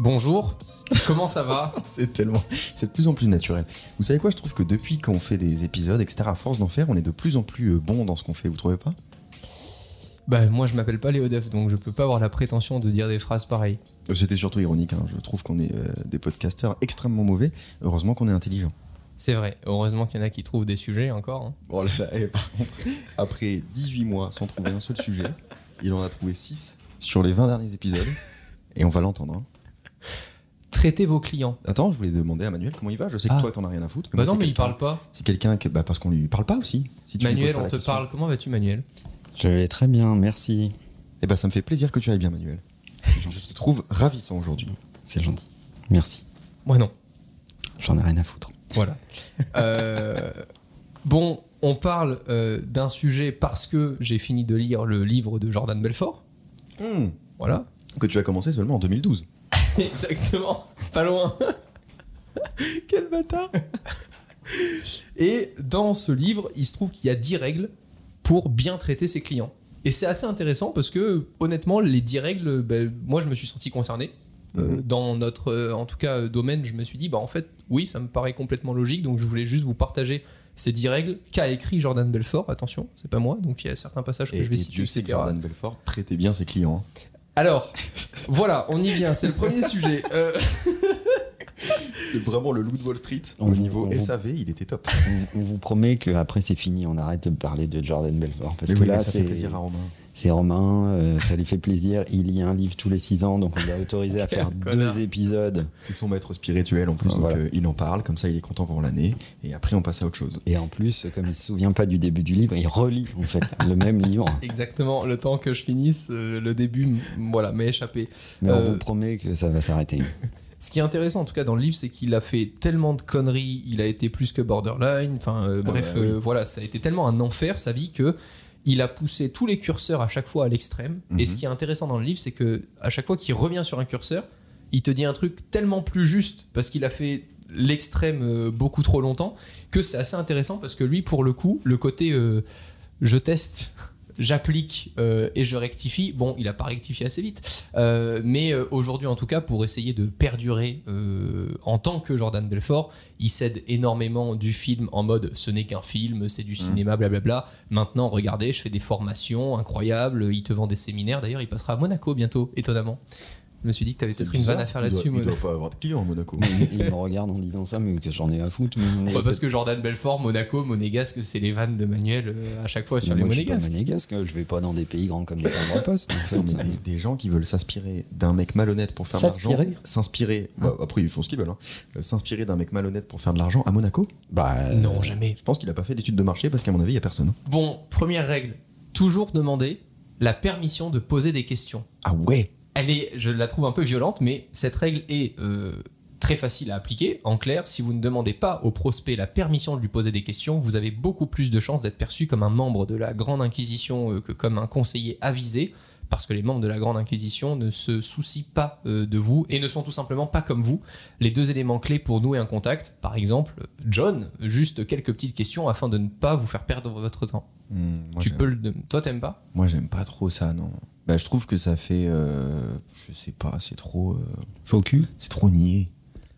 Bonjour, comment ça va ? C'est de plus en plus naturel. Vous savez quoi, je trouve que depuis qu'on fait des épisodes, etc., à force d'en faire, on est de plus en plus bon dans ce qu'on fait, vous trouvez pas ? Bah moi je m'appelle pas Léo Duff, donc je peux pas avoir la prétention de dire des phrases pareilles. C'était surtout ironique, hein. Je trouve qu'on est des podcasteurs extrêmement mauvais, heureusement qu'on est intelligents. C'est vrai, heureusement qu'il y en a qui trouvent des sujets encore. Hein. Oh là là, par contre, après 18 mois sans trouver un seul sujet, il en a trouvé 6 sur les 20 derniers épisodes, et on va l'entendre. Hein. Traitez vos clients. Attends, je voulais demander à Manuel comment il va. Je sais que toi t'en as rien à foutre. Bah non, mais il parle pas. C'est quelqu'un que, parce qu'on lui parle pas aussi. Si tu Manuel, on te parle. Comment vas-tu, Manuel ? Je vais très bien, merci. Eh ben, ça me fait plaisir que tu ailles bien, Manuel. Je te trouve ravissant aujourd'hui. C'est gentil. Merci. Moi non. J'en ai rien à foutre. Voilà. Bon, on parle d'un sujet parce que j'ai fini de lire le livre de Jordan Belfort. Voilà. Que tu as commencé seulement en 2012. Exactement. Pas loin. Quel bâtard. Et dans ce livre, il se trouve qu'il y a 10 règles pour bien traiter ses clients. Et c'est assez intéressant parce que, honnêtement, les 10 règles, moi, je me suis senti concerné. Dans notre, en tout cas, domaine, je me suis dit, en fait, oui, ça me paraît complètement logique. Donc, je voulais juste vous partager ces 10 règles qu'a écrit Jordan Belfort. Attention, c'est pas moi. Donc, il y a certains passages que je vais citer. Dieu sait que Jordan Belfort traitait bien ses clients. Alors, voilà, on y vient. C'est le premier sujet. C'est vraiment le loup de Wall Street. Au niveau SAV, il était top. On vous promet qu'après c'est fini, on arrête de parler de Jordan Belfort. Parce que oui, là, ça fait plaisir à Romain. C'est Romain, ça lui fait plaisir. Il lit un livre tous les 6 ans, donc on l'a autorisé à faire 2 épisodes. C'est son maître spirituel en plus, voilà. Donc il en parle, comme ça il est content pour l'année. Et après on passe à autre chose. Et en plus, comme il se souvient pas du début du livre, il relit en fait le même livre. Exactement, le temps que je finisse, le début m'est échappé. Mais on vous promet que ça va s'arrêter. Ce qui est intéressant en tout cas dans le livre, c'est qu'il a fait tellement de conneries, il a été plus que borderline, voilà, ça a été tellement un enfer sa vie que il a poussé tous les curseurs à chaque fois à l'extrême. Et ce qui est intéressant dans le livre, c'est que à chaque fois qu'il revient sur un curseur, il te dit un truc tellement plus juste parce qu'il a fait l'extrême beaucoup trop longtemps que c'est assez intéressant parce que lui, pour le coup, le côté je teste, j'applique et je rectifie. Bon, il a pas rectifié assez vite, mais aujourd'hui en tout cas, pour essayer de perdurer en tant que Jordan Belfort, il cède énormément du film en mode ce n'est qu'un film, c'est du cinéma, blablabla. Maintenant, regardez, je fais des formations incroyables, il te vend des séminaires. D'ailleurs, il passera à Monaco bientôt, étonnamment. Je me suis dit que tu avais peut-être une vanne à faire là-dessus. Il doit pas avoir de clients à Monaco. Il me regarde en disant ça, mais que j'en ai à foutre. Parce que Jordan Belfort, Monaco, monégasque, c'est les vannes de Manuel à chaque fois sur les monégasques. Je suis pas monégasque, je vais pas dans des pays grands comme les timbres poste. En fait, des gens qui veulent s'inspirer d'un mec malhonnête pour faire de l'argent. S'inspirer. Après, ils font ce qu'ils veulent. S'inspirer d'un mec malhonnête pour faire de l'argent à Monaco. Non, jamais. Je pense qu'il a pas fait d'études de marché parce qu'à mon avis, il y a personne. Bon, première règle. Toujours demander la permission de poser des questions. Ah ouais. Je la trouve un peu violente, mais cette règle est très facile à appliquer. En clair, si vous ne demandez pas au prospect la permission de lui poser des questions, vous avez beaucoup plus de chances d'être perçu comme un membre de la Grande Inquisition que comme un conseiller avisé, parce que les membres de la Grande Inquisition ne se soucient pas de vous et ne sont tout simplement pas comme vous. Les 2 éléments clés pour nouer un contact, par exemple, John, juste quelques petites questions afin de ne pas vous faire perdre votre temps. Toi, t'aimes pas ? Moi, j'aime pas trop ça, non. Je trouve que ça fait... je sais pas, c'est trop... Faux cul ? C'est trop niais. Américain ?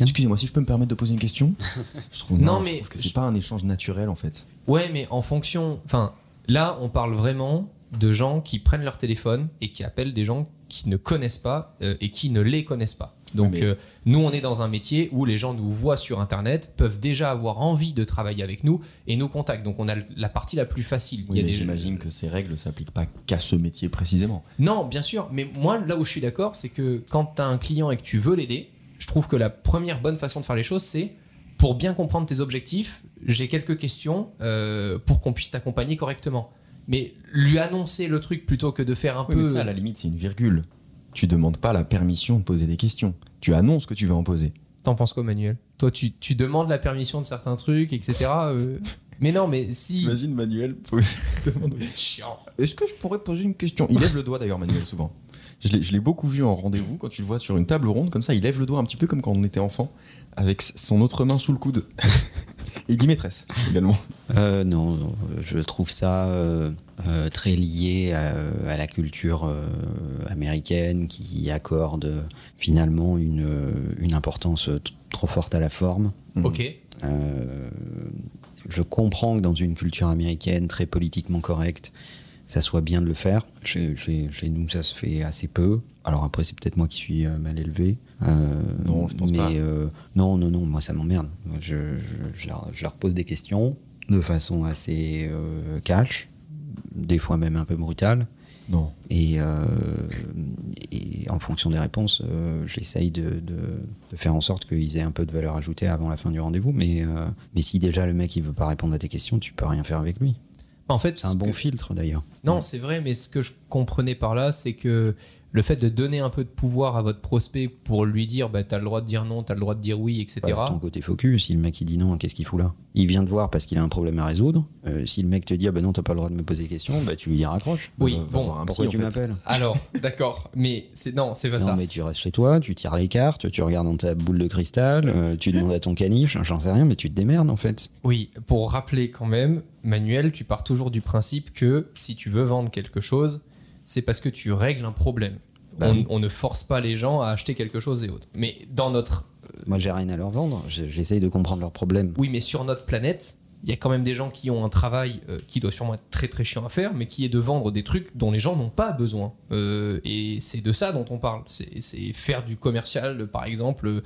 Excusez-moi, si je peux me permettre de poser une question. Je trouve que c'est pas un échange naturel, en fait. Ouais, mais en fonction... Enfin, là, on parle vraiment de gens qui prennent leur téléphone et qui appellent des gens qui ne connaissent pas et qui ne les connaissent pas. Donc nous, on est dans un métier où les gens nous voient sur Internet, peuvent déjà avoir envie de travailler avec nous et nous contactent. Donc on a la partie la plus facile. Oui, j'imagine que ces règles ne s'appliquent pas qu'à ce métier précisément. Non, bien sûr. Mais moi, là où je suis d'accord, c'est que quand tu as un client et que tu veux l'aider, je trouve que la première bonne façon de faire les choses, c'est pour bien comprendre tes objectifs, j'ai quelques questions pour qu'on puisse t'accompagner correctement. Mais lui annoncer le truc plutôt que de faire un peu... Mais ça, à la limite, c'est une virgule. Tu demandes pas la permission de poser des questions. Tu annonces que tu vas en poser. T'en penses quoi, Manuel ? Toi, tu demandes la permission de certains trucs, etc. Mais non, mais si... T'imagines Manuel poser... Chiant. Est-ce que je pourrais poser une question ? Il lève le doigt d'ailleurs, Manuel, souvent. Je l'ai beaucoup vu en rendez-vous, quand tu le vois sur une table ronde, comme ça, il lève le doigt un petit peu comme quand on était enfant, avec son autre main sous le coude. Et il dit maîtresse également. Non, je trouve ça très lié à la culture américaine qui accorde finalement une importance trop forte à la forme. Ok. Je comprends que dans une culture américaine très politiquement correcte, ça soit bien de le faire. Chez nous, ça se fait assez peu. Alors après, c'est peut-être moi qui suis mal élevé. Non, je pense pas. Non, moi ça m'emmerde. Je leur pose des questions de façon assez cash, des fois même un peu brutale. Non. Et en fonction des réponses, j'essaye de faire en sorte qu'ils aient un peu de valeur ajoutée avant la fin du rendez-vous. Mais si déjà le mec il veut pas répondre à tes questions, tu peux rien faire avec lui. En fait, C'est un bon filtre d'ailleurs. Non, c'est vrai, mais ce que je comprenais par là, c'est que le fait de donner un peu de pouvoir à votre prospect pour lui dire t'as le droit de dire non, t'as le droit de dire oui, etc. C'est ton côté focus. Si le mec il dit non, qu'est-ce qu'il fout là? Il vient te voir parce qu'il a un problème à résoudre. Si le mec te dit non, t'as pas le droit de me poser des questions, tu lui dis raccroche. Oui, pourquoi tu m'appelles? Alors, d'accord, mais c'est pas ça. Non, mais tu restes chez toi, tu tires les cartes, tu regardes dans ta boule de cristal, tu demandes à ton caniche, j'en sais rien, mais tu te démerdes en fait. Oui, pour rappeler quand même, Manuel, tu pars toujours du principe que si tu veux vendre quelque chose, c'est parce que tu règles un problème. On ne force pas les gens à acheter quelque chose et autre. Mais dans notre... Moi, j'ai rien à leur vendre. J'essaye de comprendre leurs problèmes. Oui, mais sur notre planète, il y a quand même des gens qui ont un travail qui doit sûrement être très très chiant à faire, mais qui est de vendre des trucs dont les gens n'ont pas besoin. Et c'est de ça dont on parle. C'est faire du commercial, par exemple,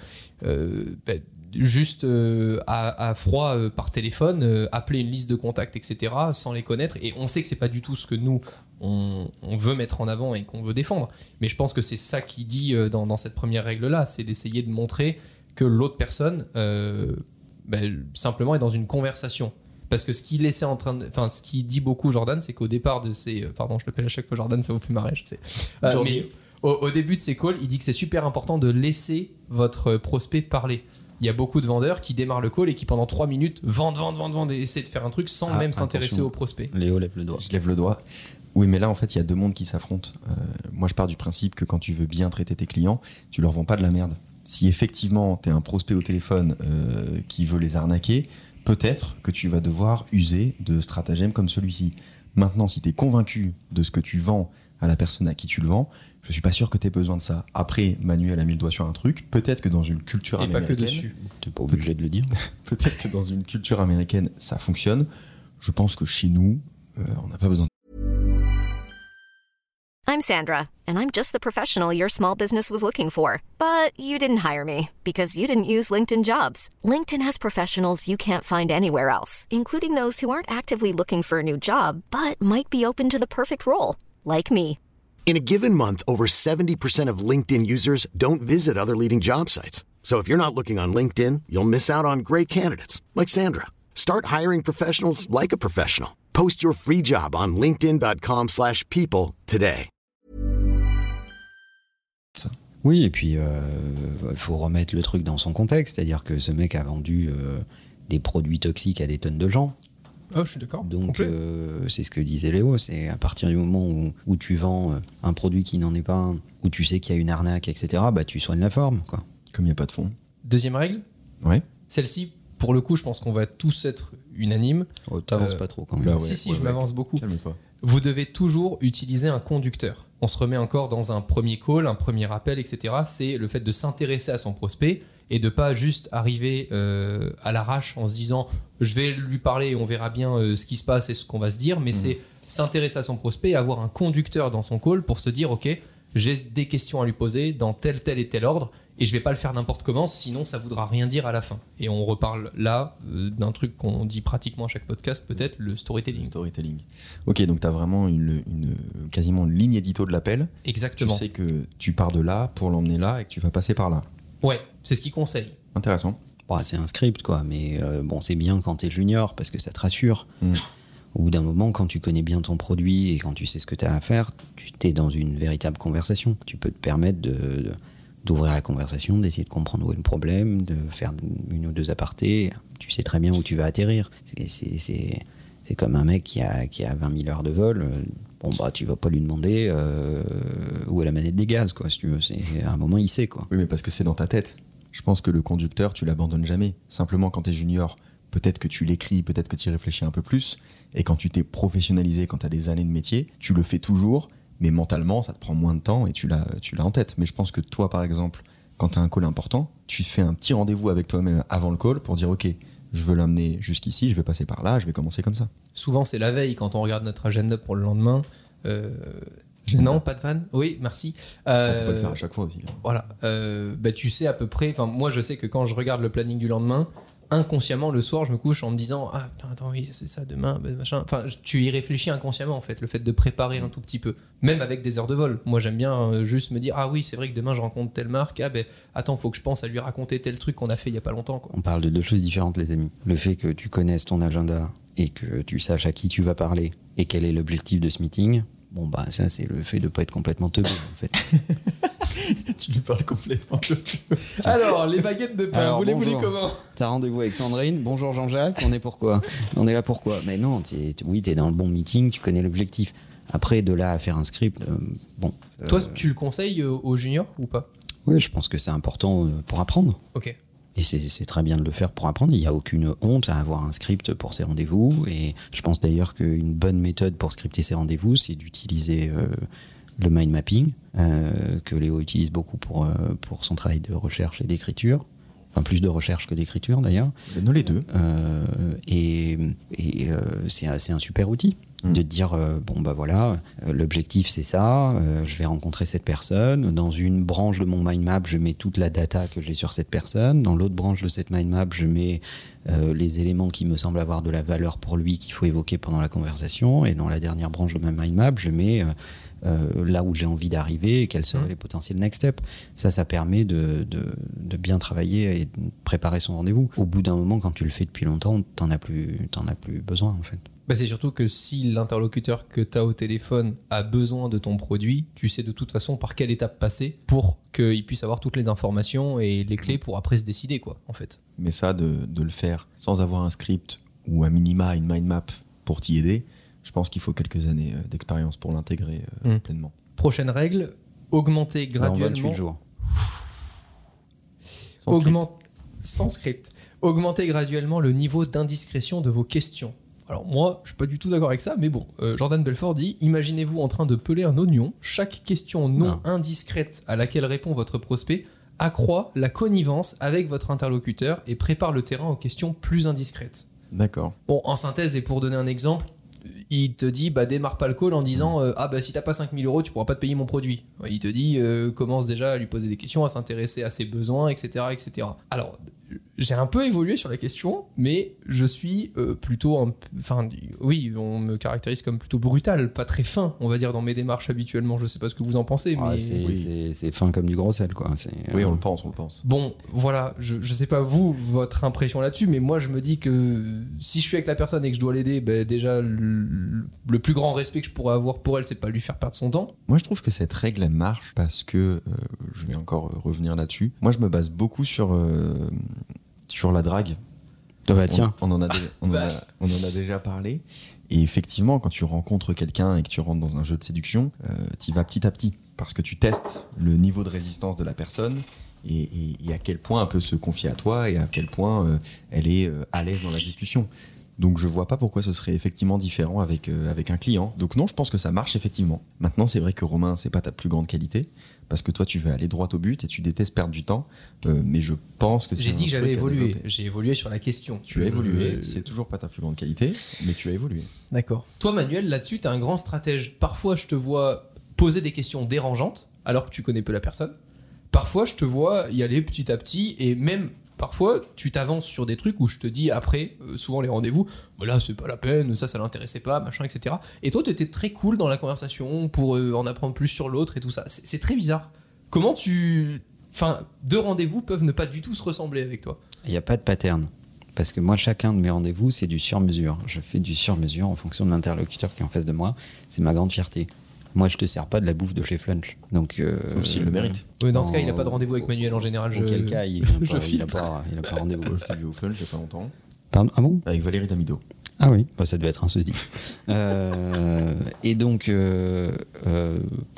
juste à froid par téléphone, appeler une liste de contacts, etc., sans les connaître. Et on sait que c'est pas du tout ce que nous, on veut mettre en avant et qu'on veut défendre. Mais je pense que c'est ça qui dit dans cette première règle-là, c'est d'essayer de montrer que l'autre personne simplement est dans une conversation. Parce que ce qu'il dit beaucoup, Jordan, c'est qu'au départ de ses... Pardon, je l'appelle à chaque fois Jordan, ça vous fait marrer, je sais. Mais au début de ses calls, il dit que c'est super important de laisser votre prospect parler. Il y a beaucoup de vendeurs qui démarrent le call et qui pendant 3 minutes vendent et essaient de faire un truc sans même s'intéresser au prospect. Léo lève le doigt. Je lève le doigt. Oui, mais là, en fait, il y a deux mondes qui s'affrontent. Moi, je pars du principe que quand tu veux bien traiter tes clients, tu leur vends pas de la merde. Si effectivement, tu es un prospect au téléphone qui veut les arnaquer, peut-être que tu vas devoir user de stratagèmes comme celui-ci. Maintenant, si tu es convaincu de ce que tu vends à la personne à qui tu le vends, je suis pas sûr que tu aies besoin de ça. Après, Manuel a mis le doigt sur un truc. Peut-être que dans une culture américaine... Et pas que dessus. T'es pas obligé de le dire. Peut-être que dans une culture américaine, ça fonctionne. Je pense que chez nous, on n'a pas besoin de... I'm Sandra, and I'm just the professional your small business was looking for. But you didn't hire me because you didn't use LinkedIn Jobs. LinkedIn has professionals you can't find anywhere else, including those who aren't actively looking for a new job, but might be open to the perfect role, like me. In a given month, over 70% of LinkedIn users don't visit other leading job sites. So if you're not looking on LinkedIn, you'll miss out on great candidates like Sandra. Start hiring professionals like a professional. Post your free job on linkedin.com/people today. Oui, et puis faut remettre le truc dans son contexte, c'est-à-dire que ce mec a vendu des produits toxiques à des tonnes de gens. Oh, je suis d'accord. Donc c'est ce que disait Léo, c'est à partir du moment où tu vends un produit qui n'en est pas un, où tu sais qu'il y a une arnaque, etc., tu soignes la forme, quoi. Comme il n'y a pas de fond. Deuxième règle. Ouais. Celle-ci, pour le coup, je pense qu'on va tous être unanimes. Oh, t'avances pas trop quand même. Bah ouais, si, je m'avance beaucoup. Calme-toi. Vous devez toujours utiliser un conducteur. On se remet encore dans un premier call, un premier appel, etc. C'est le fait de s'intéresser à son prospect et de pas juste arriver à l'arrache en se disant je vais lui parler et on verra bien ce qui se passe et ce qu'on va se dire, mais c'est s'intéresser à son prospect et avoir un conducteur dans son call pour se dire ok, j'ai des questions à lui poser dans tel et tel ordre et je vais pas le faire n'importe comment, sinon ça voudra rien dire à la fin. Et on reparle là d'un truc qu'on dit pratiquement à chaque podcast, peut-être le storytelling. Ok, donc tu as vraiment quasiment une ligne édito de l'appel. Exactement. Tu sais que tu pars de là pour l'emmener là et que tu vas passer par là. Ouais, c'est ce qu'il conseille. Intéressant. C'est un script, quoi, mais c'est bien quand t'es junior parce que ça te rassure. Au bout d'un moment, quand tu connais bien ton produit et quand tu sais ce que tu as à faire, tu t'es dans une véritable conversation. Tu peux te permettre d'ouvrir la conversation, d'essayer de comprendre où est le problème, de faire une ou deux apartés. Tu sais très bien où tu vas atterrir. C'est comme un mec qui a 20 000 heures de vol. Tu vas pas lui demander où est la manette des gaz, quoi, si tu veux. À un moment, il sait, quoi. Oui, mais parce que c'est dans ta tête. Je pense que le conducteur, tu l'abandonnes jamais. Simplement, quand t'es junior, peut-être que tu l'écris, peut-être que tu y réfléchis un peu plus, et quand tu t'es professionnalisé, quand tu as des années de métier, tu le fais toujours, mais mentalement, ça te prend moins de temps et tu l'as en tête. Mais je pense que toi, par exemple, quand tu as un call important, tu fais un petit rendez-vous avec toi-même avant le call pour dire ok, je veux l'amener jusqu'ici, je vais passer par là, je vais commencer comme ça. Souvent, c'est la veille quand on regarde notre agenda pour le lendemain. Non, pas de vanne. Oui, merci. On peut pas le faire à chaque fois aussi. Voilà. Tu sais à peu près. Moi, je sais que quand je regarde le planning du lendemain, inconsciemment, le soir, je me couche en me disant ah putain, attends, oui, c'est ça demain, machin. Enfin, tu y réfléchis inconsciemment en fait, le fait de préparer un tout petit peu, même avec des heures de vol. Moi, j'aime bien juste me dire ah oui, c'est vrai que demain je rencontre telle marque. Ah attends, faut que je pense à lui raconter tel truc qu'on a fait il y a pas longtemps, quoi. On parle de deux choses différentes, les amis. Le fait que tu connaisses ton agenda et que tu saches à qui tu vas parler et quel est l'objectif de ce meeting. Bon, ça, c'est le fait de pas être complètement teubé, en fait. Tu lui parles complètement de choses. Alors, les baguettes de pain, vous les voulez comment ? T'as rendez-vous avec Sandrine. Bonjour Jean-Jacques, on est pourquoi ? On est là pourquoi ? Mais non, t'es dans le bon meeting, tu connais l'objectif. Après, de là à faire un script, Toi, tu le conseilles aux juniors ou pas ? Oui, je pense que c'est important pour apprendre. Ok. Et c'est très bien de le faire pour apprendre. Il n'y a aucune honte à avoir un script pour ses rendez-vous. Et je pense d'ailleurs qu'une bonne méthode pour scripter ses rendez-vous, c'est d'utiliser le mind mapping, que Léo utilise beaucoup pour son travail de recherche et d'écriture. Enfin, plus de recherche que d'écriture d'ailleurs. Nous les deux. C'est un super outil. De dire l'objectif c'est ça, je vais rencontrer cette personne, dans une branche de mon mind map je mets toute la data que j'ai sur cette personne, dans l'autre branche de cette mind map je mets les éléments qui me semblent avoir de la valeur pour lui qu'il faut évoquer pendant la conversation, et dans la dernière branche de ma mind map je mets là où j'ai envie d'arriver et quels seraient les potentiels next steps. Ça permet de bien travailler et de préparer son rendez-vous. Au bout d'un moment, quand tu le fais depuis longtemps, t'en as plus besoin en fait. C'est surtout que si l'interlocuteur que tu as au téléphone a besoin de ton produit, tu sais de toute façon par quelle étape passer pour qu'il puisse avoir toutes les informations et les clés pour après se décider, quoi, en fait. Mais ça, de le faire sans avoir un script ou à minima une mind map pour t'y aider, je pense qu'il faut quelques années d'expérience pour l'intégrer pleinement. Prochaine règle, augmenter graduellement... 28 jours. Sans script. Augmenter graduellement le niveau d'indiscrétion de vos questions. Alors moi, je suis pas du tout d'accord avec ça, mais bon, Jordan Belfort dit « Imaginez-vous en train de peler un oignon. Chaque question non indiscrète à laquelle répond votre prospect accroît la connivence avec votre interlocuteur et prépare le terrain aux questions plus indiscrètes. » D'accord. Bon, en synthèse, et pour donner un exemple, il te dit démarre pas le call en disant si t'as pas 5 000 €, tu pourras pas te payer mon produit. Il te dit commence déjà à lui poser des questions, à s'intéresser à ses besoins, etc. etc. Alors, j'ai un peu évolué sur la question, mais je suis plutôt... oui, on me caractérise comme plutôt brutal, pas très fin, on va dire, dans mes démarches habituellement. Je sais pas ce que vous en pensez, mais... C'est fin comme du gros sel, quoi. Oui, on le pense. Bon, voilà, je sais pas vous, votre impression là-dessus, mais moi je me dis que si je suis avec la personne et que je dois l'aider, déjà le plus grand respect que je pourrais avoir pour elle, c'est de pas lui faire perdre son temps. Moi je trouve que cette règle elle marche parce que, je vais encore revenir là-dessus, moi je me base beaucoup sur la drague. Tiens. On en a déjà parlé. Et effectivement, quand tu rencontres quelqu'un et que tu rentres dans un jeu de séduction, tu y vas petit à petit. Parce que tu testes le niveau de résistance de la personne et à quel point elle peut se confier à toi et à quel point elle est à l'aise dans la discussion. Donc je vois pas pourquoi ce serait effectivement différent avec un client. Donc non, je pense que ça marche effectivement. Maintenant, c'est vrai que Romain, c'est pas ta plus grande qualité. Parce que toi, tu veux aller droit au but et tu détestes perdre du temps. Mais je pense que c'est... J'ai dit que j'avais évolué. J'ai évolué sur la question. Tu as évolué. C'est toujours pas ta plus grande qualité, mais tu as évolué. D'accord. Toi, Manuel, là-dessus, t'es un grand stratège. Parfois, je te vois poser des questions dérangeantes alors que tu connais peu la personne. Parfois, je te vois y aller petit à petit et même... Parfois, tu t'avances sur des trucs où je te dis après, souvent les rendez-vous, là c'est pas la peine, ça l'intéressait pas, machin, etc. Et toi, tu étais très cool dans la conversation pour en apprendre plus sur l'autre et tout ça. C'est très bizarre. Comment deux rendez-vous peuvent ne pas du tout se ressembler avec toi ? Il n'y a pas de pattern. Parce que moi, chacun de mes rendez-vous, c'est du sur-mesure. Je fais du sur-mesure en fonction de l'interlocuteur qui est en face de moi. C'est ma grande fierté. Moi, je te sers pas de la bouffe de chez Flunch. Donc, sauf s'il le mérite. Oui, dans ce cas, il n'a pas de rendez-vous avec Manuel en général. Auquel cas, il n'a pas rendez-vous. Je t'ai vu au Flunch il y a pas longtemps. Pardon ? Ah bon ? Avec Valérie Damido. Ah oui, ça devait être un jeudi. Et donc,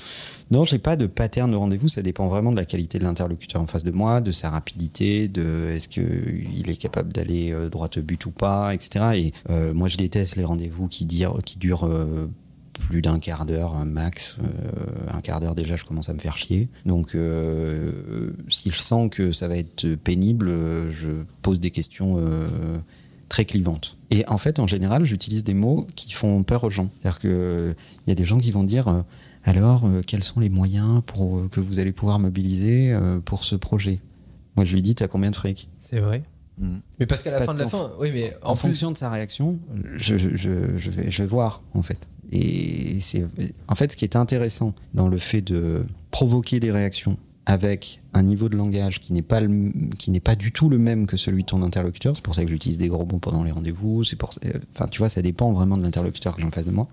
Non, j'ai pas de pattern de rendez-vous. Ça dépend vraiment de la qualité de l'interlocuteur en face de moi, de sa rapidité, de est-ce qu'il est capable d'aller droit au but ou pas, etc. Et moi, je déteste les rendez-vous qui durent plus d'un quart d'heure max. Un quart d'heure déjà, je commence à me faire chier. Donc, si je sens que ça va être pénible, je pose des questions très clivantes. Et en fait, en général, j'utilise des mots qui font peur aux gens. C'est-à-dire qu'il y a des gens qui vont dire alors, quels sont les moyens que vous allez pouvoir mobiliser pour ce projet ? Moi, je lui dis, t'as combien de fric ? C'est vrai. Mais parce qu'à la fin de la fin, oui, mais en fonction de sa réaction, je vais voir, en fait. Et c'est en fait ce qui est intéressant dans le fait de provoquer des réactions avec un niveau de langage qui n'est pas du tout le même que celui de ton interlocuteur. C'est pour ça que j'utilise des gros mots pendant les rendez-vous. Enfin, tu vois, ça dépend vraiment de l'interlocuteur que j'ai en face de moi.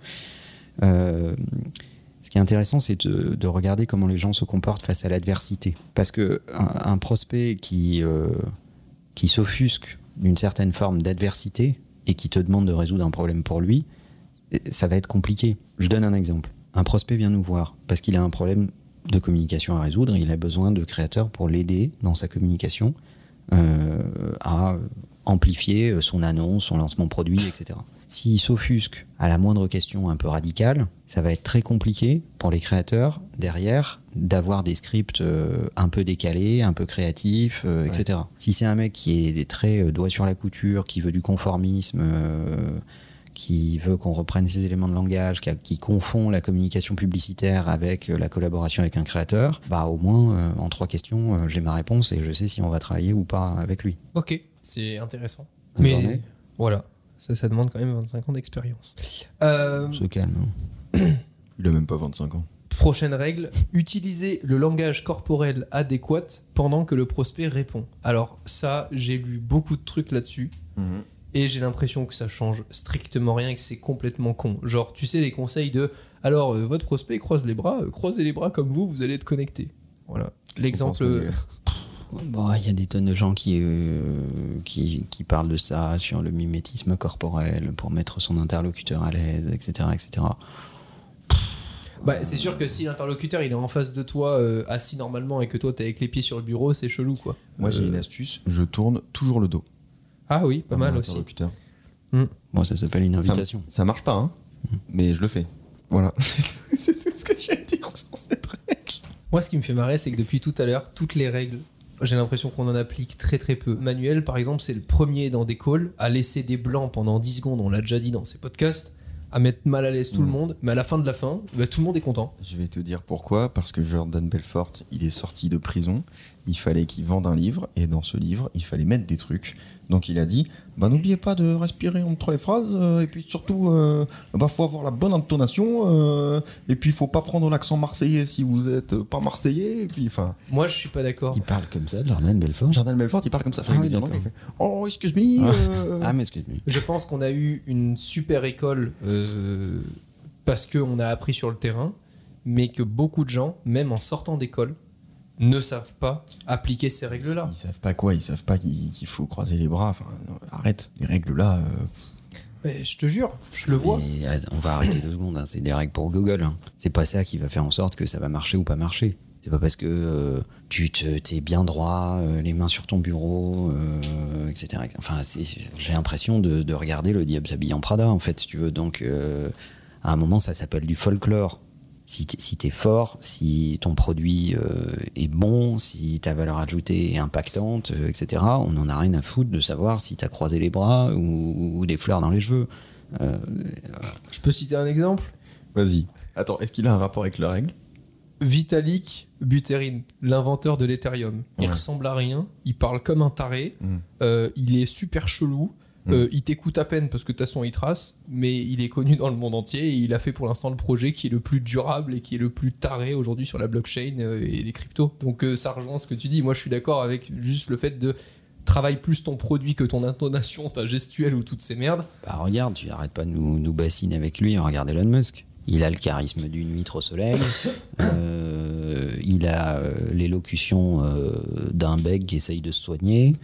Ce qui est intéressant, c'est de regarder comment les gens se comportent face à l'adversité. Parce que un prospect qui s'offusque d'une certaine forme d'adversité et qui te demande de résoudre un problème pour lui, ça va être compliqué. Je donne un exemple. Un prospect vient nous voir parce qu'il a un problème de communication à résoudre. Il a besoin de créateurs pour l'aider dans sa communication à amplifier son annonce, son lancement produit, etc. S'il s'offusque à la moindre question un peu radicale, ça va être très compliqué pour les créateurs derrière d'avoir des scripts un peu décalés, un peu créatifs, etc. Si c'est un mec qui est très doigt sur la couture, qui veut du conformisme, qui veut qu'on reprenne ses éléments de langage, qui confond la communication publicitaire avec la collaboration avec un créateur, bah au moins en 3 questions, j'ai ma réponse et je sais si on va travailler ou pas avec lui. Ok, c'est intéressant. Mais voilà. Ça demande quand même 25 ans d'expérience. Se calme. Il a même pas 25 ans. Prochaine règle, utiliser le langage corporel adéquat pendant que le prospect répond. Alors ça, j'ai lu beaucoup de trucs là-dessus. Et j'ai l'impression que ça change strictement rien et que c'est complètement con. Genre, tu sais, les conseils de « Alors, votre prospect croisez les bras comme vous allez être connecté. » Voilà. L'exemple... Bon, y a des tonnes de gens qui parlent de ça sur le mimétisme corporel pour mettre son interlocuteur à l'aise, etc. etc. Bah, c'est sûr que si l'interlocuteur il est en face de toi assis normalement et que toi t'es avec les pieds sur le bureau, c'est chelou quoi. Moi j'ai une astuce, je tourne toujours le dos. Ah oui, pas mal aussi. Bon, ça s'appelle une invitation. Ça marche pas, hein, mais je le fais. Voilà, c'est tout ce que j'ai à dire sur cette règle. Moi ce qui me fait marrer, c'est que depuis tout à l'heure, toutes les règles, j'ai l'impression qu'on en applique très très peu. Manuel, par exemple, c'est le premier dans des calls à laisser des blancs pendant 10 secondes, on l'a déjà dit dans ses podcasts, à mettre mal à l'aise tout le monde, mais à la fin de la fin, bah, tout le monde est content. Je vais te dire pourquoi, parce que Jordan Belfort, il est sorti de prison, il fallait qu'il vende un livre, et dans ce livre, il fallait mettre des trucs. Donc il a dit, bah, n'oubliez pas de respirer entre les phrases, et puis surtout, faut avoir la bonne intonation, et puis il faut pas prendre l'accent marseillais si vous êtes pas marseillais, et puis enfin... Moi je suis pas d'accord. Il parle comme ça, Jordan Belfort. Jordan Belfort, il parle comme ça. Oui, d'accord. Il fait, oh, excuse me. Ah, mais excuse me. Je pense qu'on a eu une super école parce qu'on a appris sur le terrain, mais que beaucoup de gens, même en sortant d'école, ne savent pas appliquer ces règles-là. Ils savent pas quoi, ils savent pas qu'il faut croiser les bras. Enfin, arrête, les règles-là. Mais je te jure, je le vois. Et, on va arrêter 2 secondes, hein. C'est des règles pour Google. Hein. C'est pas ça qui va faire en sorte que ça va marcher ou pas marcher. C'est pas parce que t'es bien droit, les mains sur ton bureau, etc. Enfin, j'ai l'impression de regarder le diable s'habille en Prada, en fait, si tu veux. Donc, à un moment, ça s'appelle du folklore. Si t'es fort, si ton produit est bon, si ta valeur ajoutée est impactante, etc., on n'en a rien à foutre de savoir si t'as croisé les bras ou des fleurs dans les cheveux. Je peux citer un exemple ? Vas-y. Attends, est-ce qu'il a un rapport avec la règle ? Vitalik Buterin, l'inventeur de l'Ethereum. Il ressemble à rien, il parle comme un taré, il est super chelou, il t'écoute à peine parce que de toute façon il trace, mais il est connu dans le monde entier et il a fait pour l'instant le projet qui est le plus durable et qui est le plus taré aujourd'hui sur la blockchain et les cryptos. Donc ça rejoint ce que tu dis. Moi je suis d'accord avec juste le fait de travaille plus ton produit que ton intonation, ta gestuelle ou toutes ces merdes. Bah regarde, tu arrêtes pas de nous bassiner avec lui, regarde Elon Musk. Il a le charisme d'une huître au soleil, il a l'élocution d'un bec qui essaye de se soigner.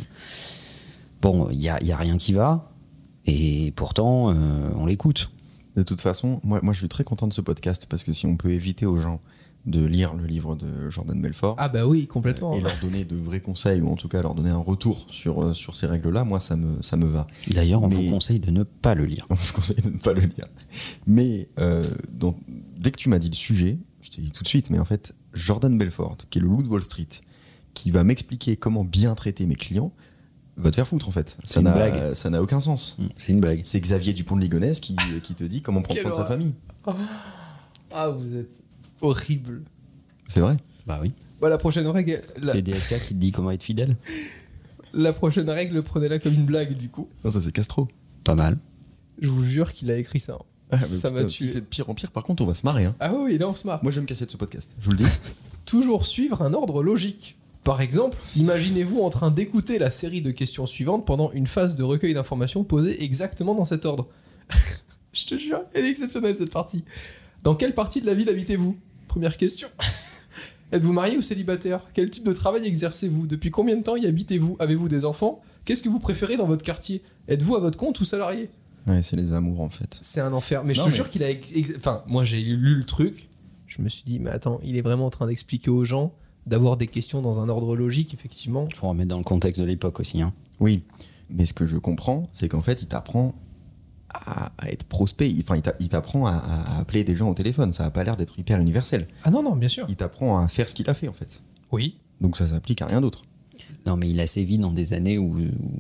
Bon, il y a rien qui va, et pourtant on l'écoute. De toute façon, moi je suis très content de ce podcast parce que si on peut éviter aux gens de lire le livre de Jordan Belfort. Ah bah oui, complètement. Et leur donner de vrais conseils, ou en tout cas leur donner un retour sur ces règles-là, moi ça me va. D'ailleurs, on vous conseille de ne pas le lire. On vous conseille de ne pas le lire. Mais dès que tu m'as dit le sujet, je t'ai dit tout de suite, mais en fait, Jordan Belfort, qui est le loup de Wall Street, qui va m'expliquer comment bien traiter mes clients, va te faire foutre en fait. Ça n'a aucun sens. C'est une blague. C'est Xavier Dupont de Ligonnès qui te dit comment prendre soin de sa famille. Ah, vous êtes horrible. C'est vrai. Bah oui. Bah, la prochaine règle. C'est DSK qui te dit comment être fidèle. La prochaine règle, prenez-la comme une blague du coup. Non, ça c'est Castro. Pas mal. Je vous jure qu'il a écrit ça. Ça m'a tué. Si c'est de pire en pire, par contre, on va se marrer. Hein. Ah oui, là on se marre. Moi je vais me casser de ce podcast, je vous le dis. Toujours suivre un ordre logique. Par exemple, imaginez-vous en train d'écouter la série de questions suivantes pendant une phase de recueil d'informations posées exactement dans cet ordre. Je te jure, elle est exceptionnelle cette partie. Dans quelle partie de la ville habitez-vous ? Première question. Êtes-vous marié ou célibataire ? Quel type de travail exercez-vous ? Depuis combien de temps y habitez-vous ? Avez-vous des enfants ? Qu'est-ce que vous préférez dans votre quartier ? Êtes-vous à votre compte ou salarié ? Ouais, c'est les amours en fait. C'est un enfer. Mais je te jure qu'il a... Enfin, moi j'ai lu le truc, je me suis dit, mais attends, il est vraiment en train d'expliquer aux gens d'avoir des questions dans un ordre logique, effectivement. Il faut remettre dans le contexte de l'époque aussi. Hein. Oui, mais ce que je comprends, c'est qu'en fait, il t'apprend à être prospect. Enfin, il t'apprend à appeler des gens au téléphone. Ça n'a pas l'air d'être hyper universel. Ah non, bien sûr. Il t'apprend à faire ce qu'il a fait, en fait. Oui. Donc ça s'applique à rien d'autre. Non, mais il a sévi dans des années où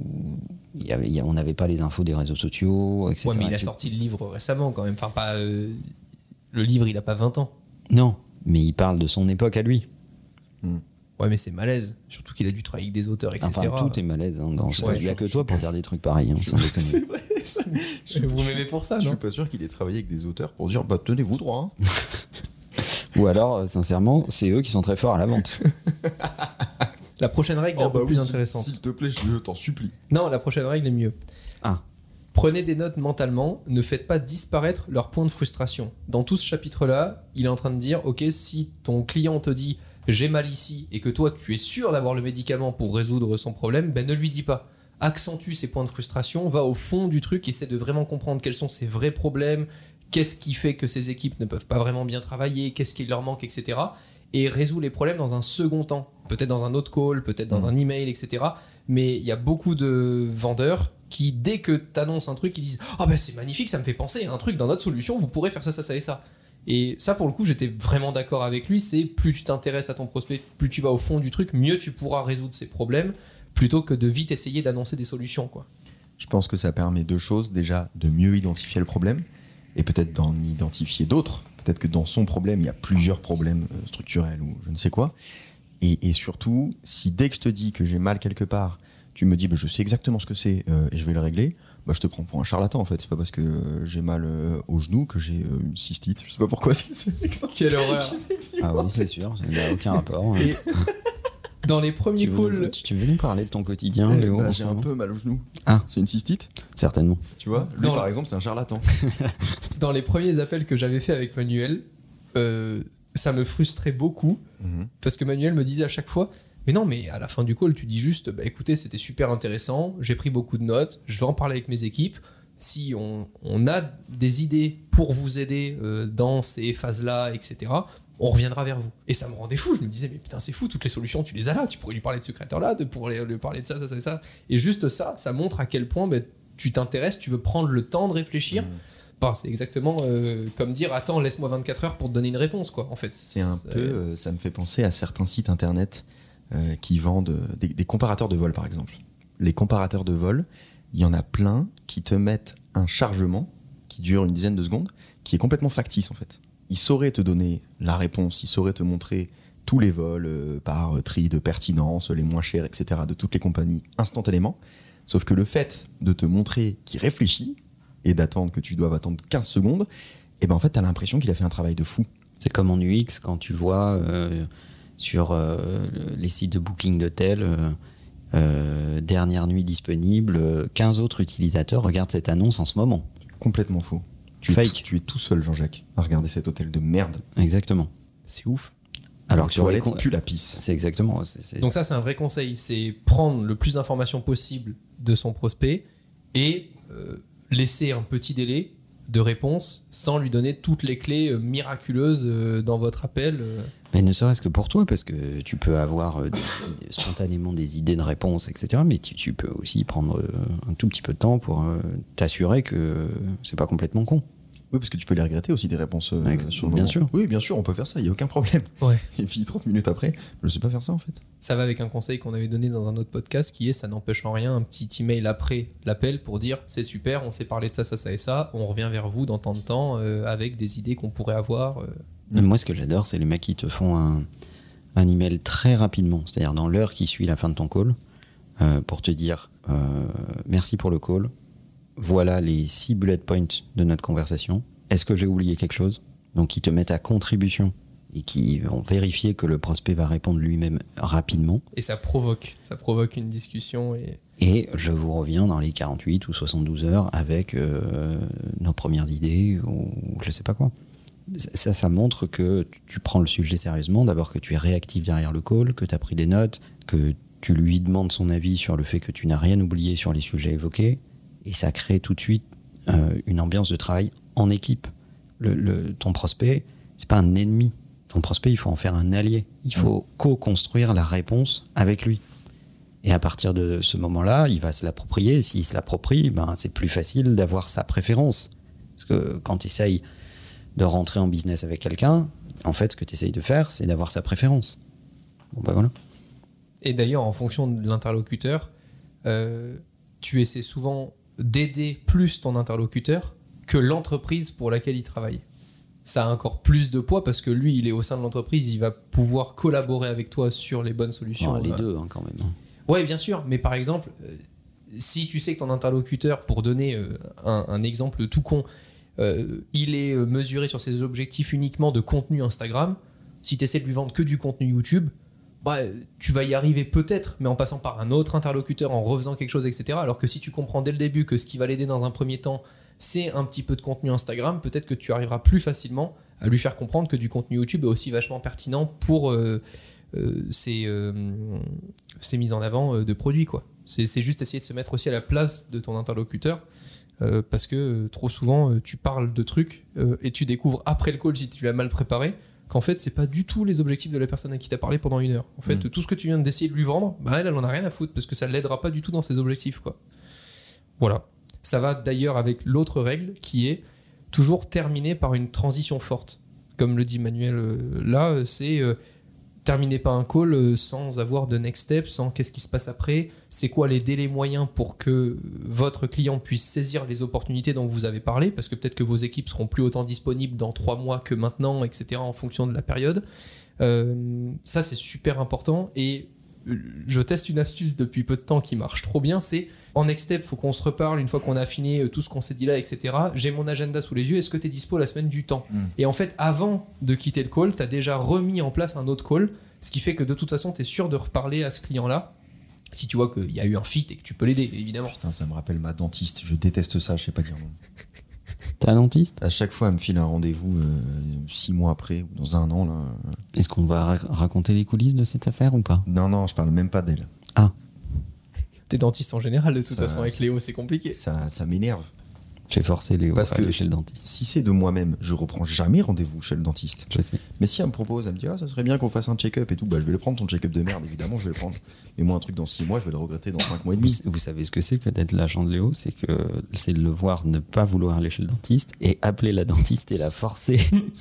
on n'avait pas les infos des réseaux sociaux, etc. Ouais, mais il a sorti le livre récemment, quand même. Enfin, pas... le livre, il a pas 20 ans. Non, mais il parle de son époque à lui. Ouais, mais c'est malaise. Surtout qu'il a dû travailler avec des auteurs, etc. Enfin, tout est malaise. Hein, il n'y a que toi pour dire des trucs pareils. Hein, C'est vrai, ça. Vous m'aimez pour ça, je non ? suis pas sûr qu'il ait travaillé avec des auteurs pour dire, bah tenez-vous droit. Hein. Ou alors, sincèrement, c'est eux qui sont très forts à la vente. La prochaine règle est un peu plus intéressante. S'il te plaît, je t'en supplie. Non, la prochaine règle est mieux. Ah. Prenez des notes mentalement, ne faites pas disparaître leurs points de frustration. Dans tout ce chapitre-là, il est en train de dire, ok, si ton client te dit j'ai mal ici et que toi tu es sûr d'avoir le médicament pour résoudre son problème, ben ne lui dis pas. Accentue ses points de frustration, va au fond du truc, essaie de vraiment comprendre quels sont ses vrais problèmes, qu'est-ce qui fait que ces équipes ne peuvent pas vraiment bien travailler, qu'est-ce qui leur manque, etc. Et résous les problèmes dans un second temps. Peut-être dans un autre call, peut-être dans un email, etc. Mais il y a beaucoup de vendeurs qui, dès que tu annonces un truc, ils disent « Ah ben c'est magnifique, ça me fait penser à un truc dans notre solution, vous pourrez faire ça, ça, ça et ça. » Et ça, pour le coup, j'étais vraiment d'accord avec lui, c'est plus tu t'intéresses à ton prospect, plus tu vas au fond du truc, mieux tu pourras résoudre ses problèmes, plutôt que de vite essayer d'annoncer des solutions, quoi. Je pense que ça permet deux choses. Déjà, de mieux identifier le problème, et peut-être d'en identifier d'autres. Peut-être que dans son problème, il y a plusieurs problèmes structurels ou je ne sais quoi. Et surtout, si dès que je te dis que j'ai mal quelque part, tu me dis bah, je sais exactement ce que c'est et je vais le régler, bah, je te prends pour un charlatan en fait. C'est pas parce que j'ai mal au genou que j'ai une cystite. Je sais pas pourquoi c'est exemple. Quelle horreur. Ah oui, c'est sûr, il n'y a aucun rapport. Et dans les premiers calls... Tu veux nous parler de ton quotidien, Léo? Bah, j'ai un peu mal au genou. Ah. C'est une cystite? Certainement. Tu vois, lui par exemple, c'est un charlatan. Dans les premiers appels que j'avais fait avec Manuel, ça me frustrait beaucoup parce que Manuel me disait à chaque fois mais non, mais à la fin du call, tu dis juste bah écoutez, c'était super intéressant, j'ai pris beaucoup de notes, je vais en parler avec mes équipes. Si on a des idées pour vous aider dans ces phases-là, etc., on reviendra vers vous. Et ça me rendait fou. Je me disais, mais putain, c'est fou, toutes les solutions, tu les as là. Tu pourrais lui parler de ce créateur-là, pour lui parler de ça, ça, ça, ça. Et juste ça montre à quel point tu t'intéresses, tu veux prendre le temps de réfléchir. Enfin, c'est exactement comme dire, attends, laisse-moi 24 heures pour te donner une réponse, quoi, en fait. C'est un peu, ça me fait penser à certains sites internet qui vendent des comparateurs de vol, par exemple. Les comparateurs de vol, il y en a plein qui te mettent un chargement qui dure une dizaine de secondes, qui est complètement factice, en fait. Il saurait te donner la réponse, il saurait te montrer tous les vols par tri de pertinence, les moins chers, etc., de toutes les compagnies instantanément. Sauf que le fait de te montrer qu'il réfléchit et d'attendre que tu doives attendre 15 secondes, et ben en fait, t'as l'impression qu'il a fait un travail de fou. C'est comme en UX, quand tu vois sur les sites de booking d'hôtel, dernière nuit disponible, 15 autres utilisateurs regardent cette annonce en ce moment. Complètement faux. Tu es tout seul, Jean-Jacques, à regarder cet hôtel de merde. Exactement. C'est ouf. Alors que sur les pue la pisse. C'est exactement. Donc ça, c'est un vrai conseil. C'est prendre le plus d'informations possible de son prospect et laisser un petit délai de réponse sans lui donner toutes les clés miraculeuses dans votre appel. Mais ne serait-ce que pour toi, parce que tu peux avoir spontanément des idées de réponse, etc. Mais tu peux aussi prendre un tout petit peu de temps pour t'assurer que c'est pas complètement con. Oui, parce que tu peux les regretter aussi, des réponses sur le moment. Bien sûr. Oui, bien sûr, on peut faire ça, il n'y a aucun problème. Ouais. Et puis 30 minutes après, je ne sais pas faire ça en fait. Ça va avec un conseil qu'on avait donné dans un autre podcast qui est ça n'empêche en rien un petit email après l'appel pour dire c'est super, on s'est parlé de ça, ça, ça et ça, on revient vers vous dans tant de temps avec des idées qu'on pourrait avoir. Moi, ce que j'adore, c'est les mecs qui te font un email très rapidement, c'est-à-dire dans l'heure qui suit la fin de ton call, pour te dire merci pour le call, voilà les 6 bullet points de notre conversation. Est-ce que j'ai oublié quelque chose ? Donc, ils te mettent à contribution et qui vont vérifier que le prospect va répondre lui-même rapidement. Et ça provoque une discussion. Et je vous reviens dans les 48 ou 72 heures avec nos premières idées ou je sais pas quoi. Ça montre que tu prends le sujet sérieusement. D'abord que tu es réactif derrière le call, que tu as pris des notes, que tu lui demandes son avis sur le fait que tu n'as rien oublié sur les sujets évoqués. Et ça crée tout de suite une ambiance de travail en équipe. Ton prospect, c'est pas un ennemi. Ton prospect, il faut en faire un allié. Il faut co-construire la réponse avec lui. Et à partir de ce moment-là, il va se l'approprier. Et s'il se l'approprie, c'est plus facile d'avoir sa préférence. Parce que quand tu essayes de rentrer en business avec quelqu'un, en fait, ce que tu essayes de faire, c'est d'avoir sa préférence. Bon, voilà. Et d'ailleurs, en fonction de l'interlocuteur, tu essaies souvent d'aider plus ton interlocuteur que l'entreprise pour laquelle il travaille. Ça a encore plus de poids parce que lui, il est au sein de l'entreprise, il va pouvoir collaborer avec toi sur les bonnes solutions. Les deux, quand même. Ouais, bien sûr, mais par exemple, si tu sais que ton interlocuteur, pour donner un exemple tout con, il est mesuré sur ses objectifs uniquement de contenu Instagram, si tu essaies de lui vendre que du contenu YouTube, tu vas y arriver peut-être, mais en passant par un autre interlocuteur, en refaisant quelque chose, etc. Alors que si tu comprends dès le début que ce qui va l'aider dans un premier temps, c'est un petit peu de contenu Instagram, peut-être que tu arriveras plus facilement à lui faire comprendre que du contenu YouTube est aussi vachement pertinent pour ces mises en avant de produits, quoi. C'est juste essayer de se mettre aussi à la place de ton interlocuteur, parce que trop souvent, tu parles de trucs et tu découvres après le call, si tu l'as mal préparé, qu'en fait, c'est pas du tout les objectifs de la personne à qui t'as parlé pendant une heure. En fait, tout ce que tu viens d'essayer de lui vendre, elle en a rien à foutre, parce que ça l'aidera pas du tout dans ses objectifs, quoi. Voilà. Ça va d'ailleurs avec l'autre règle qui est toujours terminer par une transition forte. Comme le dit Manuel là, c'est terminez pas un call sans avoir de next step, sans qu'est-ce qui se passe après, c'est quoi les délais moyens pour que votre client puisse saisir les opportunités dont vous avez parlé, parce que peut-être que vos équipes seront plus autant disponibles dans 3 mois que maintenant, etc., en fonction de la période. Ça, c'est super important. Et je teste une astuce depuis peu de temps qui marche trop bien, c'est en next step, il faut qu'on se reparle une fois qu'on a fini tout ce qu'on s'est dit là, etc. J'ai mon agenda sous les yeux, est-ce que tu es dispo la semaine du temps ? Et en fait, avant de quitter le call, tu as déjà remis en place un autre call, ce qui fait que de toute façon, tu es sûr de reparler à ce client-là, si tu vois qu'il y a eu un fit et que tu peux l'aider, évidemment. Putain, ça me rappelle ma dentiste, je déteste ça, je sais pas dire non. T'as un dentiste ? À chaque fois, elle me file un rendez-vous 6 mois après, ou dans 1 an. Là. Est-ce qu'on va raconter les coulisses de cette affaire ou pas ? Non, je parle même pas d'elle. Ah. T'es dentiste en général, de toute façon, avec Léo, c'est compliqué. Ça m'énerve. J'ai forcé Léo à aller chez le dentiste. Si c'est de moi-même, je reprends jamais rendez-vous chez le dentiste. Je sais. Mais si elle me propose, elle me dit ça serait bien qu'on fasse un check-up et tout, je vais le prendre, ton check-up de merde, évidemment, je vais le prendre. Mais moi, un truc dans 6 mois, je vais le regretter dans 5 mois et demi. Vous savez ce que c'est que d'être l'agent de Léo ? C'est de le voir ne pas vouloir aller chez le dentiste et appeler la dentiste et la forcer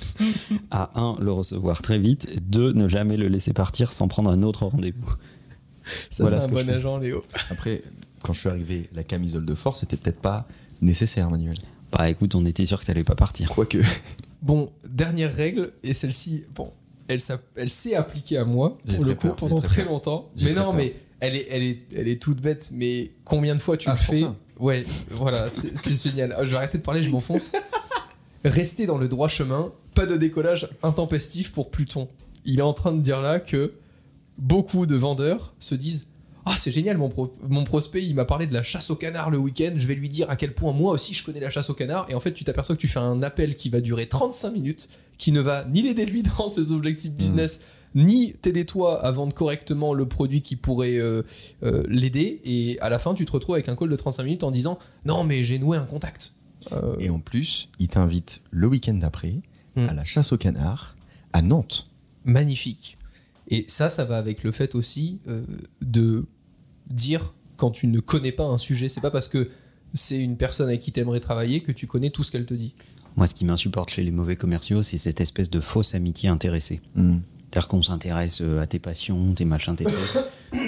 à 1, le recevoir très vite, 2, ne jamais le laisser partir sans prendre un autre rendez-vous. Ça, voilà, c'est un bon agent, Léo. Après, quand je suis arrivé, la camisole de force était peut-être pas nécessaire, Manuel. Écoute, on était sûr que t'allais pas partir. Quoique. Bon, dernière règle, et celle-ci, elle s'est appliquée à moi, pour le coup, pendant très longtemps. Mais non, mais elle est toute bête, mais combien de fois tu le fais ? Ouais, voilà, c'est génial. Je vais arrêter de parler, je m'enfonce. Rester dans le droit chemin, pas de décollage intempestif pour Pluton. Il est en train de dire là que beaucoup de vendeurs se disent « Ah, c'est génial, mon prospect, il m'a parlé de la chasse au canard le week-end, je vais lui dire à quel point moi aussi je connais la chasse au canard. » Et en fait, tu t'aperçois que tu fais un appel qui va durer 35 minutes, qui ne va ni l'aider lui dans ses objectifs business, ni t'aider toi à vendre correctement le produit qui pourrait l'aider. Et à la fin, tu te retrouves avec un call de 35 minutes en disant « Non, mais j'ai noué un contact. Et en plus, il t'invite le week-end d'après à la chasse au canard à Nantes. Magnifique. Et ça va avec le fait aussi de dire quand tu ne connais pas un sujet, c'est pas parce que c'est une personne avec qui tu aimerais travailler que tu connais tout ce qu'elle te dit. Moi, ce qui m'insupporte chez les mauvais commerciaux, c'est cette espèce de fausse amitié intéressée. C'est-à-dire qu'on s'intéresse à tes passions, tes machins, tes trucs.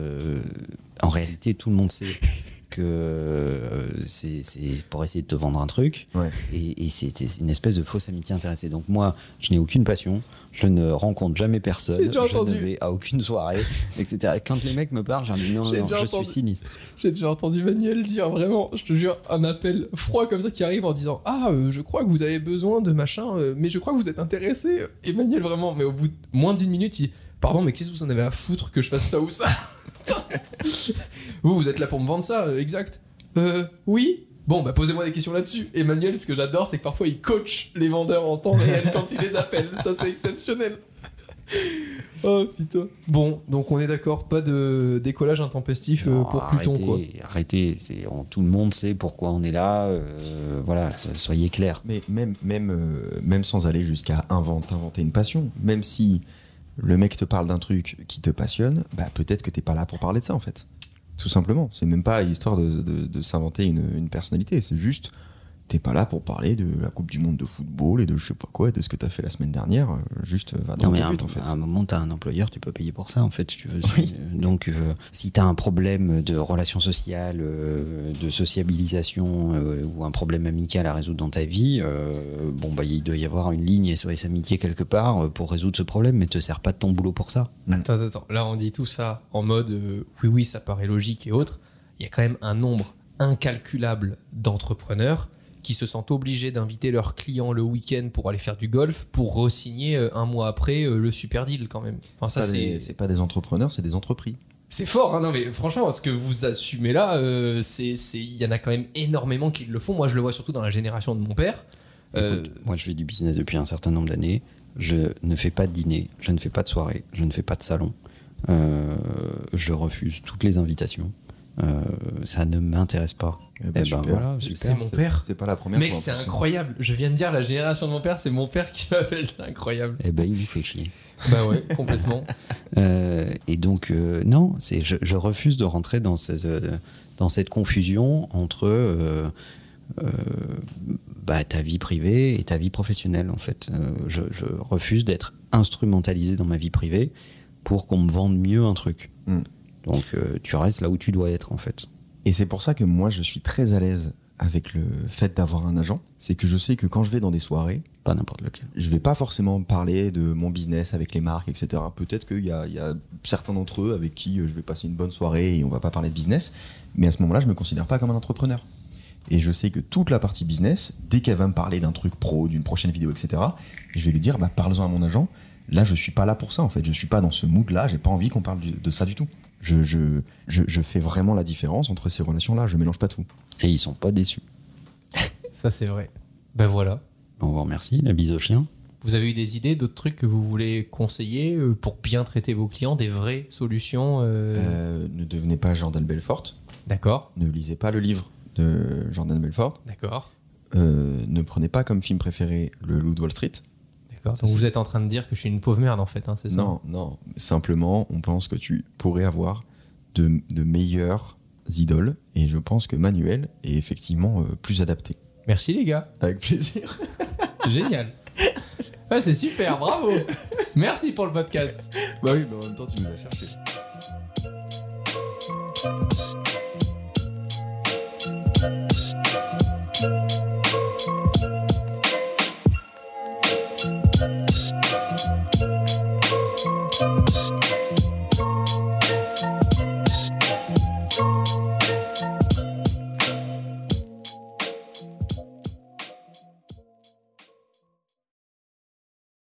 En réalité, tout le monde sait que c'est pour essayer de te vendre un truc. Ouais. Et c'est une espèce de fausse amitié intéressée. Donc moi, je n'ai aucune passion, je ne rencontre jamais personne, je ne vais à aucune soirée, etc. Et quand les mecs me parlent, je leur dis non, je suis sinistre. J'ai déjà entendu Manuel dire vraiment, je te jure, un appel froid comme ça qui arrive en disant je crois que vous avez besoin de machin, mais je crois que vous êtes intéressé. Et Manuel vraiment, mais au bout de moins d'une minute, il dit pardon, mais qu'est-ce que vous en avez à foutre que je fasse ça ou ça? Vous êtes là pour me vendre ça, exact. Oui. Bon, bah posez-moi des questions là-dessus. Emmanuel, ce que j'adore, c'est que parfois il coach les vendeurs en temps réel quand il les appelle. Ça, c'est exceptionnel. Oh putain. Bon, donc on est d'accord, pas de décollage intempestif pour Pluton, quoi. Arrêtez, tout le monde sait pourquoi on est là. Voilà, soyez clairs. Mais même sans aller jusqu'à inventer une passion, même si le mec te parle d'un truc qui te passionne, bah peut-être que t'es pas là pour parler de ça en fait. Tout simplement. C'est même pas histoire de s'inventer une personnalité, c'est juste t'es pas là pour parler de la Coupe du Monde de football et de je sais pas quoi, et de ce que t'as fait la semaine dernière. Juste va dans le but en fait. À un moment, t'as un employeur, t'es pas payé pour ça en fait, si tu veux. Oui. Donc, si t'as un problème de relations sociales, de sociabilisation ou un problème amical à résoudre dans ta vie, il doit y avoir une ligne SOS Amitié quelque part pour résoudre ce problème, mais te sers pas de ton boulot pour ça. Attends. Là, on dit tout ça en mode oui, ça paraît logique et autres. Il y a quand même un nombre incalculable d'entrepreneurs qui se sentent obligés d'inviter leurs clients le week-end pour aller faire du golf pour re-signer un mois après le super deal quand même. Enfin, ça, c'est pas des entrepreneurs, c'est des entreprises. C'est fort, hein. Non mais franchement, ce que vous assumez là, il y en a quand même énormément qui le font. Moi, je le vois surtout dans la génération de mon père. Écoute, moi, je fais du business depuis un certain nombre d'années. Je ne fais pas de dîner, je ne fais pas de soirée, je ne fais pas de salon. Je refuse toutes les invitations. Ça ne m'intéresse pas. Voilà, super. C'est mon père. C'est pas la première mec, fois. C'est incroyable. Je viens de dire la génération de mon père, c'est mon père qui m'appelle. C'est incroyable. Il nous fait chier. Bah ouais, complètement. Et donc, non, je refuse de rentrer dans cette confusion entre ta vie privée et ta vie professionnelle, en fait. Je refuse d'être instrumentalisé dans ma vie privée pour qu'on me vende mieux un truc. Donc tu restes là où tu dois être en fait. Et c'est pour ça que moi je suis très à l'aise avec le fait d'avoir un agent. C'est que je sais que quand je vais dans des soirées, pas n'importe lequel, je vais pas forcément parler de mon business avec les marques, etc. Peut-être qu'il y a certains d'entre eux avec qui je vais passer une bonne soirée et on va pas parler de business. Mais à ce moment-là, je me considère pas comme un entrepreneur. Et je sais que toute la partie business, dès qu'elle va me parler d'un truc pro, d'une prochaine vidéo, etc., je vais lui dire parle-en à mon agent. Là, je suis pas là pour ça en fait. Je suis pas dans ce mood-là. J'ai pas envie qu'on parle de ça du tout. Je fais vraiment la différence entre ces relations-là. Je mélange pas tout. Et ils sont pas déçus. Ça, c'est vrai. Ben voilà. On vous remercie. La bise au chien. Vous avez eu des idées, d'autres trucs que vous voulez conseiller pour bien traiter vos clients, des vraies solutions Ne devenez pas Jordan Belfort. D'accord. Ne lisez pas le livre de Jordan Belfort. D'accord. Ne prenez pas comme film préféré Le Loup de Wall Street. D'accord. Donc vous êtes en train de dire que je suis une pauvre merde en fait, hein, c'est ça? Non. Simplement, on pense que tu pourrais avoir de meilleures idoles et je pense que Manuel est effectivement plus adapté. Merci les gars. Avec plaisir. Génial. Ouais, c'est super, bravo. Merci pour le podcast. Bah oui, mais en même temps, tu nous as cherché.